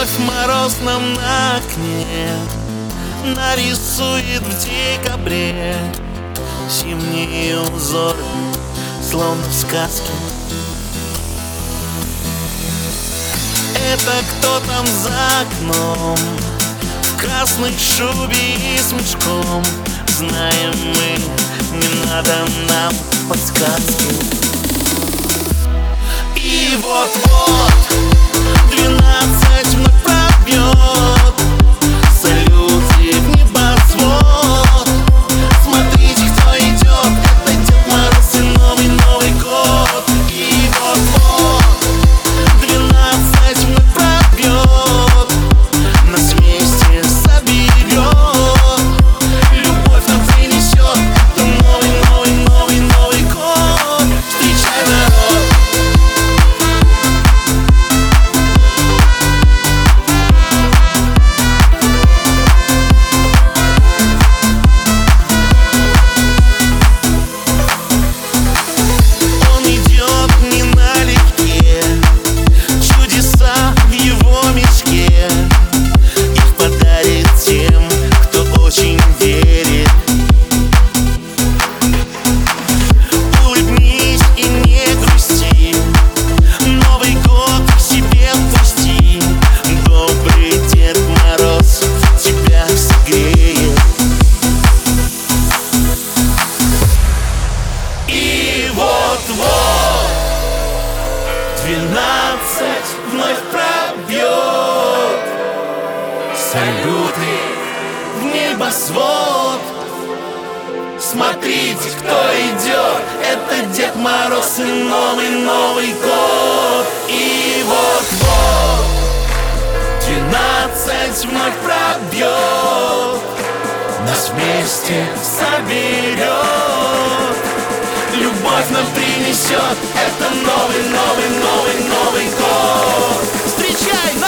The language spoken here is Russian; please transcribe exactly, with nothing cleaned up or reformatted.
вновь мороз нам на окне нарисует в декабре зимние узоры, словно в сказке. Это кто там за окном, в красной шубе и с мешком? Знаем мы, не надо нам подсказки. И вот-вот двенадцать вновь пробьет, салюты в небосвод. Смотрите, кто идет, это Дед Мороз и новый Новый год. И вот-вот двенадцать вновь пробьет, нас вместе соберет, любовь нам принесет. Это новый, новый, новый, Новый год. Встречай, народ! Двенадцать вновь пробьет, салюты в небосвод. Смотрите, кто идет, это Дед Мороз и новый Новый год. И вот-вот двенадцать вновь пробьет, нас вместе соберет, любовь нам принесет. Это новый, новый, новый, Новый год. Встречай!